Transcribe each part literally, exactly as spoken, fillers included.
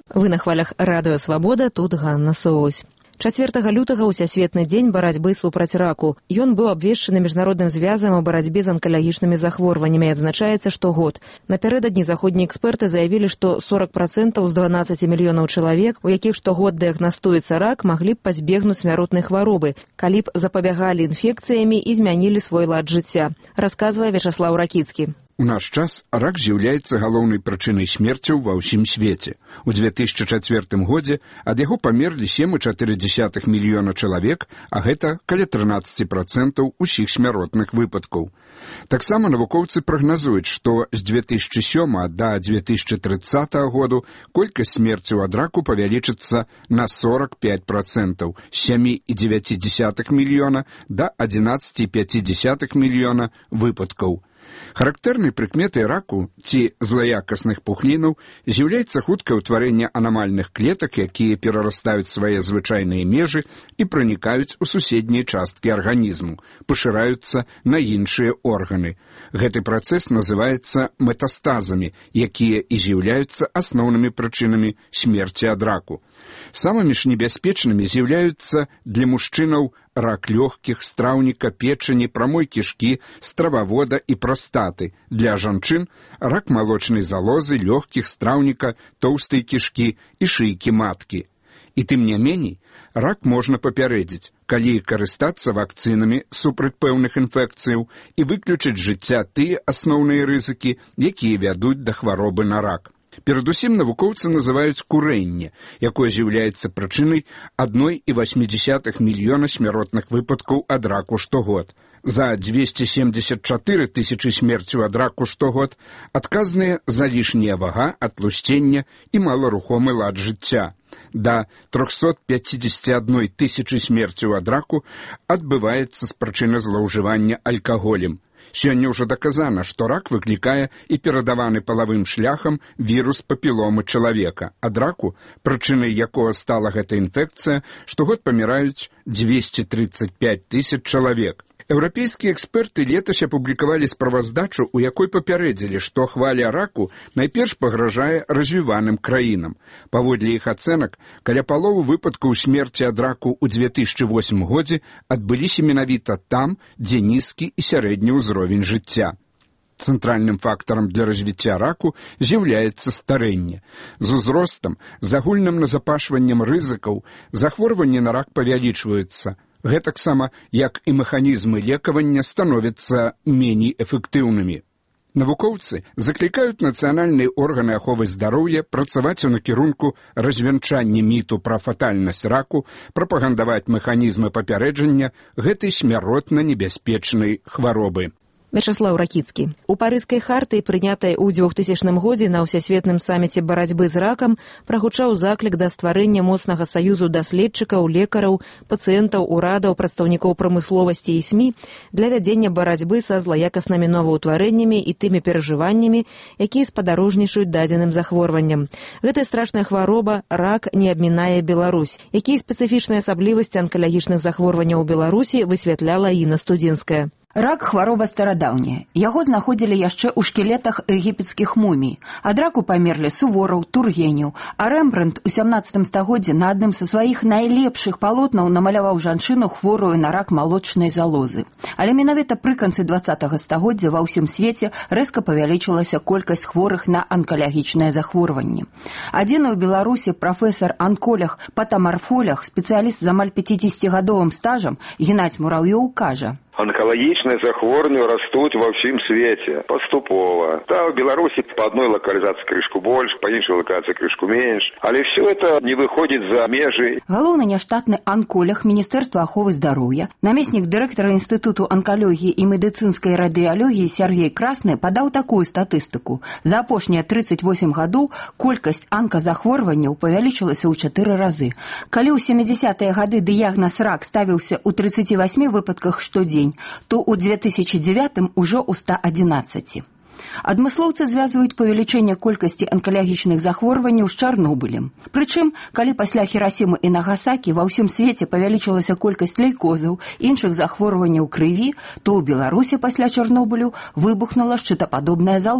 Вы на хвалях радыё Свабода, тут Ганна Соусь. чацвёртага лютага ўсясветны дзень барацьбы супраць раку. Ён быў абвешчаны міжнародным звязам о барацьбе з анкалагічнымі захворваннямі і адзначаецца штогод. Напярэдадні заходнія эксперты заявілі, што сорок процентаў з дванаццаці мільёнаў чалавек, у якіх штогод дыягнастуецца рак, маглі б пазбегнуць смяротнай хваробы, калі б запабягалі інфекцыямі і змянілі свой лад жыцця, расказвае Вячаслаў Ракіцкі. У наш час рак з'яўляецца галоўнай прычынай смерцяў ва ўсім свеце. У две тысячы чацвёртым годзе ад яго памерлі сем і чатыры дзесятых мільёна чалавек, а гэта каля трынаццаць процентаў усіх смяротных выпадкаў. Таксама навукоўцы прагназуюць, што з две тысячы сёмага да две тысячы трыццатага году колькасць смерцяў ад раку павялічыцца на сорок пять процентаў, з сямі і дзевяці дзесятых мільёна да адзінаццаці і пяці дзесятых мільёна выпадкаў. Характэрнай прыкметай раку ці злаякасных пухлінаў з'яўляецца хуткае ўтварэнне анамальных клетак, якія перарастаюць свае звычайныя межы і пранікаюць у суседнія часткі арганізму, пашыраюцца на іншыя органы. Гэты працэс называецца метастазамі, якія і з'яўляюцца асноўнымі прычынамі смерці ад раку. Самымі ж небяспечнымі з'яўляюцца для мужчынаў рак лёгкіх, страўніка, печані, прамой кішкі, стрававода і прастаты. Для жанчын рак малочнай залозы, лёгкіх, страўніка, тоўстай кішкі і шыйкі маткі. І тым не меней, рак можна папярэдзіць, калі карыстацца вакцынамі супраць пэўных інфекцыяў і выключыць з жыцця тыя асноўныя рызыкі, якія вядуць да хваробы на рак. Перадусім навукоўцы называюць курэнне, якое з'яўляецца прычынай адной і васьмі дзесятых мільёна смяротных выпадкаў ад раку штогод. За дзвесце семдзесят чатыры тысячы смерцяў ад раку штогод адказныя залішняя вага, атлусцення і маларухомы лад жыцця. Да трохсот пяцідзесяці адной тысячы смерцяў ад раку адбываецца з прычыны злоўжывання алкаголем. Сёння ўжо даказана, што рак выклікае і перадаваны палавым шляхам вірус папіломы чалавека. Ад раку, прычынай якога стала гэта інфекцыя, штогод паміраюць дзвесце трыццаць пяць тысяч чалавек. Еўрапейскія эксперты летась апублікавалі справаздачу, у якой папярэдзілі, што хваля раку найперш пагражае развіваным краінам. Паводле іх ацэнак, каля паловы выпадкаў смерці ад раку ў две тысячы восьмым годзе адбыліся менавіта там, дзе нізкі і сярэдні ўзровень жыцця. Цэнтральным фактарам для развіцця раку з'яўляецца старэнне. З узростам, з агульным назапашваннем рызыкаў, захворванні на рак павялічваюцца. Гэтаксама, як і механізмы лекавання становяцца меней эфектыўнымі. Навукоўцы заклікаюць нацыянальныя органы аховы здароўя працаваць у накірунку развянчання міту пра фатальнасць раку, прапагандаваць механізмы папярэджання гэтай смяротна небяспечнай хваробы. Вячаслаў Ракіцкі. У парыжскай хартыі, прынятай у двухтысячным годзе на ўсясветным саміце барацьбы з ракам, прагучаў заклік да стварэння моцнага саюзу даследчыкаў, лекараў, пацыентаў, урадаў, прадстаўнікоў прамысловасці і СМІ для вядзення барацьбы са злаякаснымі новаўтварэннямі і тымі перажываннямі, якія спадарожнічаюць дадзеным захворванням. Гэтая страшная хвароба рак не абмінае Беларусь. Якія спецыфічныя асаблівасці анкалагічных захворванняў у Беларусі высвятляла Інна Студзінская. Рак – хвароба старадаўняя. Яго знаходзілі яшчэ ў шкілетах егіпецкіх мумій. Ад раку памерлі Сувораў, Тургенеў, а Рэмбрандт у сямнаццатым стагоддзі на адным са сваіх найлепшых палотнаў намаляваў жанчыну хворую на рак малочнай залозы. Але менавіта пры канцы дваццатага стагоддзя ва ўсім свеце рэзка павялічылася колькасць хворых на анкалагічнае захворванне. Адзіны ў Беларусі прафесар-анколог, патамарфолог, спецыяліст з амаль пяцідзесяцігадовым стажам Геннадзь Мурав'ёў кажа: Онкологичные захворвания растут во всем свете, поступово. Да, в Беларуси по одной локализации крышку больше, по іншай локализации крышку меньше. Але все это не выходит за межи. Галоўны няштатны анколог Міністэрства аховы здароўя, намеснік дырэктара Інстытуту анкалогіі і медыцынскай радыялогіі Сергей Красны падаў такую статыстыку. За апошнія трыццаць восем гадоў колькасць анказахворванняў павялічылася ў чатыры разы. Калі ў сямідзесятыя гады дыягназ рак ставіўся ў трыццаці васьмі выпадках штодзень, то ў две тысячы дзевятым ужо ў ста адзінаццаці. Адмыслоўцы звязваюць павелічэнне колькасці анкалагічных захворванняў з Чарнобылем. Прычым, калі пасля Хірасімы і Нагасакі ва ўсім свеце павялічылася колькасць лейкозаў, іншых захворванняў крыві, то ў Беларусі пасля Чарнобылю выбухнула шчытападобная залоза.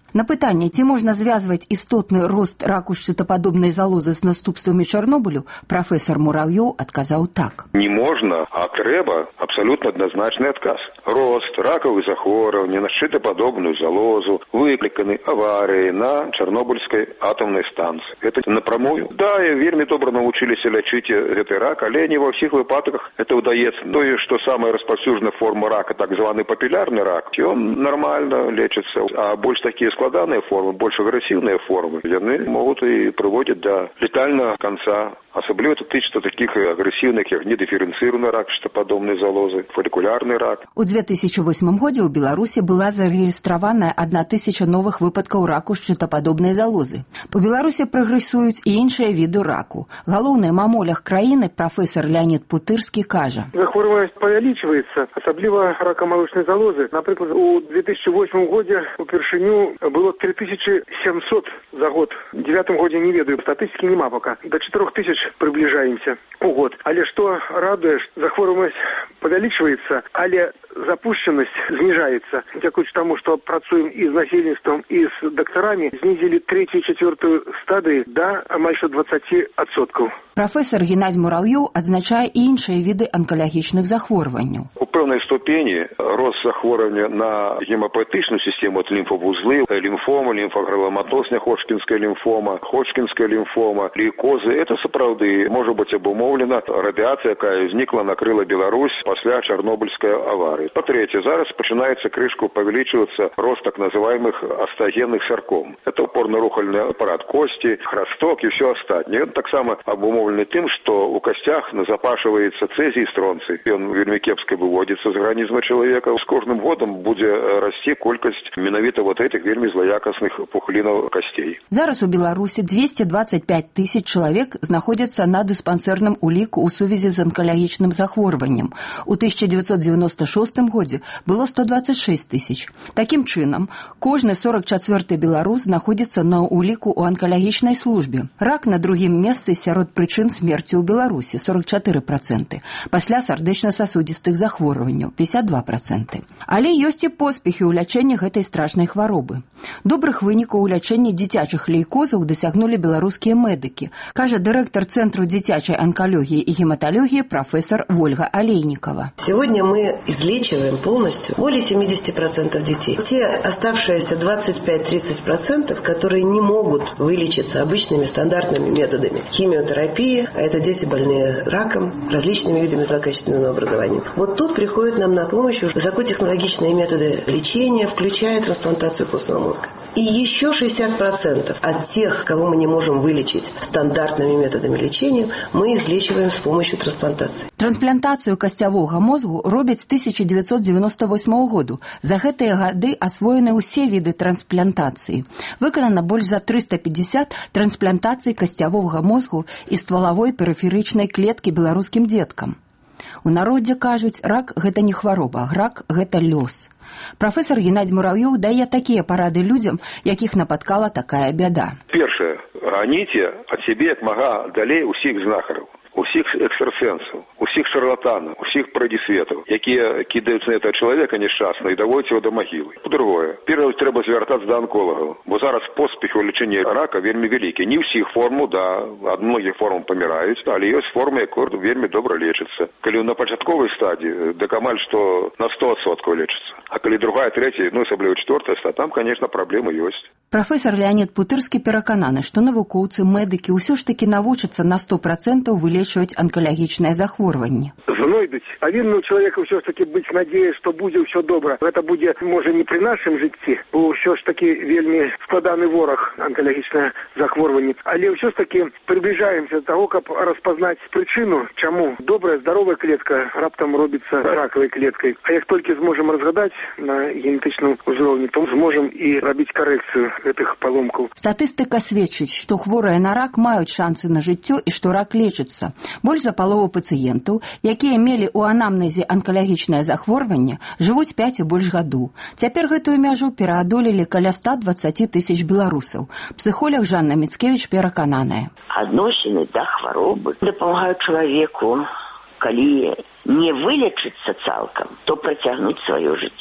На пытанне, ці можна звязваць істотны рост раку шчытападобнай залозы з наступствамі Чарнобылю, прафесор Мурав'ёў адказаў так. Не можна, а трэба. Абсолютно однозначный отказ. Рост раковых захворюваний на шчытападобную залозу выкликаны аварии на Чернобыльской атомной станции. Это напрямую. Да, и вельмі добра научились лечить этот рак, але не во всех выпадках это удается. Ну и что самая распространенная форма рака, так званый папиллярный рак, он нормально лечится. А больше такие складанные формы, больше агрессивные формы, они могут и приводят до летального конца. Особливо это тычется таких агрессивных, как недифференцированный рак, шчытападобной залозы, фолликулярный рак. У две тысячи восьмым годзе ў Беларусі была зарэгістраваная одна тысяча новых выпадкаў раку шчытападобнай залозы. Па Беларусі прагрэсуюць і іншыя віды раку. Галоўны мамолях краіны прафесор Леонид Путырскі кажа. Захворюванасць павялічваецца, асабліва рака малочнай залозы. Напрыклад, у две тысячи восьмым годзе упершыню было три тысячи семьсот за год. В девятом годзе не ведаю, статыстики нема пока. До четырех тысяч приближаемся у год. Але что радует, захворюванасць павялічваецца, але запущенность снижается. Дзякуючы тому, что працуем и с насельніцтвом, и с докторами, снизили третью и четвертую стадии до амаль двадцать процентов. Прафесор Геннадзь Мурав'ёў адзначае і іншыя віды онкалагічных захворванняў. У пэўнай ступені рост захворвання на гемапоэтычную систему, это лимфовузлы, лимфома, лимфогрануломатоз, Ходжкінская лимфома, Ходжкінская лимфома, лейкозы, это сапраўды может быть обумовлена радиация, якая возникла, накрыла Беларусь после Чернобыльской аварии. По-третье, зараз починается крышку повеличиваться рост так называемых остеогенных сарком. Это опорно-рухальный аппарат кости, храсток и все остальное. Он так само обумовленный тем, что у костях назапашивается цезий и стронций. И он вельми кепско выводится из организма человека. С каждым годом будет расти колькость менавіта вот этих вельми злоякостных пухлинов костей. Зараз у Беларусі двести двадцать пять тысяч человек знаходятся на диспансерном уліку у сувязі з онкалагічным захворваннем. У тысяча девятьсот девяносто шостым годзе было сто двадцать шесть тысяч. Таким чынам, кожны сорок четвёрты беларус знаходзіцца на уліку ў онкалагічнай службе. Рак на другім месцы сярод прычын смерці ў Беларусі сорок четыре проценты, пасля сардэчна-сасудзістых захворванняў пятьдесят два процента. Але ёсць і поспехі ў лячэнні гэтай страшнай хваробы. Добрых вынікаў у лячэнні дзіцячых лейкозаў дасягнулі беларускія медыкі, кажа дырэктар Цэнтру дзіцячай онкологии и гематологии профессор Ольга Олейникова. Сегодня мы излечиваем полностью более семьдесят процентов детей. Те оставшиеся двадцать пять - тридцать процентов, которые не могут вылечиться обычными стандартными методами химиотерапии, а это дети больные раком, различными видами злокачественного образования. Вот тут приходят нам на помощь высокотехнологичные методы лечения, включая трансплантацию костного мозга. И еще шестьдесят процентов от тех, кого мы не можем вылечить стандартными методами лечения, мы излечиваем с помощью трансплантации. Трансплантацию костявога мозгу робяць з тысяча девятьсот девяносто восьмого году. За гэтыя гады асвоены ўсе віды трансплантацыі. Выканана больш за триста пятьдесят трансплантацый костявога мозгу і ствалавой перыферычнай клеткі беларускім дзеткам. У народзе кажуць, рак – гэта не хвароба, рак – гэта лёс. Прафесор Геннадзь Мурав'ёў дае такія парады людзям, якіх напаткала такая бяда. Першае, ганіце ад сябе як мага далей усіх знахараў, усіх экстрасенсаў, усіх шарлатанаў, усіх прадісветаў, якія кідаюць на этого чалавека несчастна і даводзяць его до магілы. По-другое, першае трэба звяртацца да онколагаў, бо зараз поспехи ў лячэнні рака вельмі вялікія. Не ўсіх форму, да, ад многіх форм паміраюць, але ёсць формы, якія вельмі добра лечацца. Калі на пачатковай стадіі, дык амаль што на сто процентов лечацца. А калі другая, третья, ну, асабліва четвертая стадия, там, конечно, праблемы ёсць. Прафесор Леонид Путырскі перакананы, што навукоўцы, медыкі ўсё ж такі навучацца на сто процентов вылечваць онкалагічнае захворванне. Знойдуць. Павінна у чалавека ўсё ж таки быць надзея, што будзе ўсё добра. Гэта будзе, можа, не пры нашым жыцці, бо ўсё ж таки вельмі складаны вораг онкалагічнае захворванне. Але ўсё ж таки приближаемся до того, каб распазнаць прычыну, чаму добрая, здаровая клетка раптам робіцца ракавай клеткай. А як толькі зможам разгадаць на генетычным узроўні, то зможам і рабіць карэкцыю гэтых паломкаў. Статыстыка сведчыць, што хворыя на рак маюць шансы на жыццё і што рак лечыцца. Больш за палову пацыентаў, якія мелі ў анамнезе онкалагічнае захворванне, жывуць пяць і больш гадоў. Цяпер гэтую мяжу пераадолелі каля ста двадцати тысяч беларусаў. Псіхолог Жанна Міцкевіч перакананая. Адносіны да хваробы дапамагаюць чалавеку, калі не вылечыцца цалкам, то працягнуць сваё жыццё. З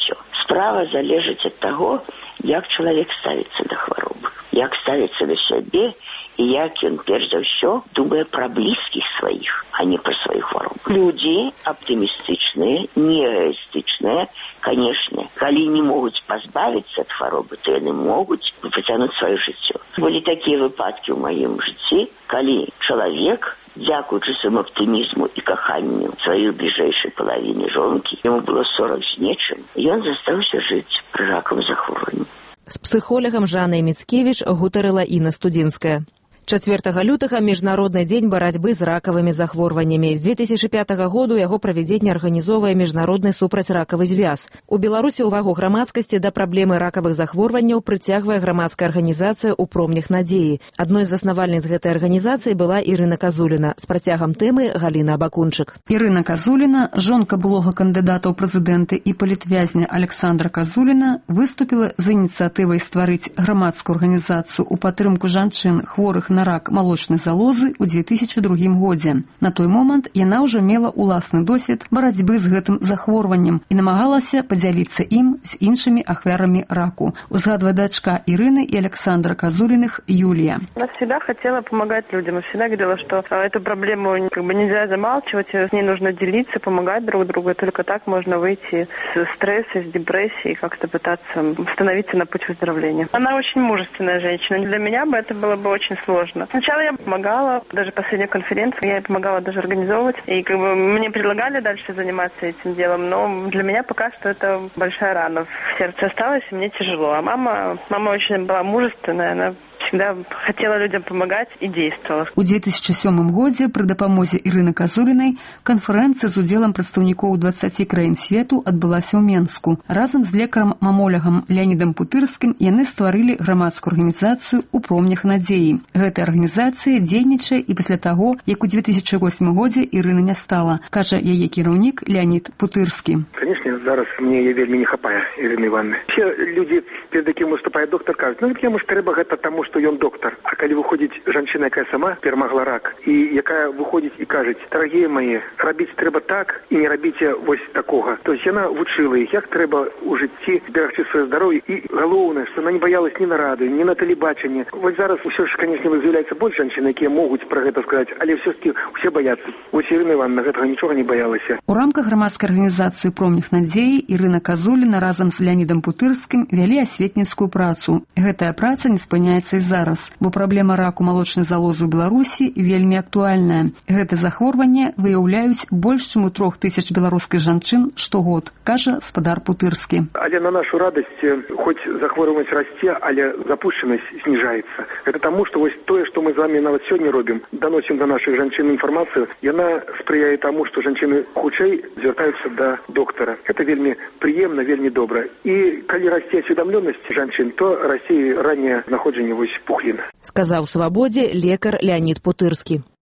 Справа залежыць ад таго, як чалавек ставіцца да хваробы, як ставіцца да сябе, і як ён перш за ўсё думае пра блізкіх сваіх, а не пра сваю хваробу. Людзі аптымістычныя, неэгоістычныя, канешне, калі не могуць пазбавіцца ад хваробы, то яны могуць працягнуць сваё жыццё. Былі такія выпадкі ў маім жыцці, калі чалавек, дзякуючы свайму аптымізму і каханню сваёй бліжэйшай палавіны жонкі, яму было сорак з нечым, і ён застаўся жыць пры ракавым захворванні. З псіхолагам Жаннай Міцкевіч гутарыла Інна Студзінская. чацвёртага лютага міжнародны дзень барацьбы з ракавымі захворваннямі. З дзве тысячы пятага году яго правядзенне арганізоўвае міжнародны супрацьракавы звяз. У Беларусі ўвагу грамадскасці да праблемы ракавых захворванняў прыцягвае грамадская арганізацыя «У промнях надзеі». Адной з заснавальніц гэтай арганізацыі была Ірына Казуліна. З працягам тэмы Галіна Абакунчык. Ірына Казуліна, жонка былога кандыдата ў прэзідэнты і палітвязня Александра Казуліна, выступіла з ініцыятывай стварыць грамадскую арганізацыю ў падтрымку жанчын, хворых на рак малочнай залозы ў дзве тысячы другім годзе. На той момант яна ўжо мела ўласны досвед барацьбы з гэтым захворваннем і намагалася падзяліцца ім з іншымі ахвярамі раку. Узгадвае дачка Ирины и Александра Казулиных Юлия. Она всегда хотела помогать людям. Всегда говорила, что эту проблему как бы нельзя замалчивать, с ней нужно делиться, помогать друг другу. И только так можно выйти с стресса, с депрессии и как-то пытаться становиться на путь выздоровления. Она очень мужественная женщина. Для меня бы это было бы очень сложно. Сначала я помогала, даже последнюю конференцию я помогала даже организовывать. И как бы мне предлагали дальше заниматься этим делом, но для меня пока что это большая рана в сердце осталась, и мне тяжело. А мама, мама очень была мужественная, она всегда хотела людям помогать и действовала. У две тысячи сёмым годзе пры дапамозе Ірыны Казулінай канферэнцыя з удзелам прадстаўнікоў дваццаці краін свету адбылася ў Менску. Разам з лекарам-мамолягам Леонідам Путырскім яны стварылі грамадскую арганізацыю «У промнях надзеі». Гэтая арганізацыя дзейнічае і пасля таго, як у две тысячи восьмым годзе Ірыны не стала, кажа яе кіраўнік Леонід Путырскі. Конечно, зараз мне яе вельмі не хапае Ірыны Івановны. Все люди, перед якім выступае доктор, кажуць, ну яму ж трэба гэта таму, што ён доктор. А калі выходзіць жанчына, якая сама перамагла рак, і якая выходзіць і кажуць, дарагія мае, рабіць трэба так і не рабіце вось такога. То есть яна вучыла іх, як трэба у жыцці зберагчы сваё здароўе, і галоўнае, што яна не баялась ні на рады, ні на тэлебачанні. Вось зараз усё ж, конечно, з'яўляецца больш жанчын, якія могуць пра гэта сказаць, але ўсё-таки усе баяцца. Вось Ірына Івановна гэтага нічога не баялася. У рамках грамадскай арганізацыі «Промнях надзеі» Ірына Казуліна разам з Леонідам Путырскім вялі асветніцкую працу. Гэтая праца не спыняецца і зараз, бо праблема раку малочнай залозы ў Беларусі вельмі актуальная. Гэта захворванне выяўляюць больш чым у трох тысяч беларускіх жанчын штогод, кажа спадар Путырскі. Але на нашу радасць, хоць захворванасць расце, але запушчанасць зніжаецца. Гэта таму, што вось тое, што мы з вами нават сёння робім, даносім да нашых жанчын інфармацыю, яна спрыяе таму, што жанчыны хутчэй звяртаюцца да доктара. Гэта вельмі прыемна, вельмі добра. І калі расце асведамлёнасць жанчын, то расце ранняе знаходжанне вось пухлін. Сказаў Свабодзе лекар Леонід Путырскі.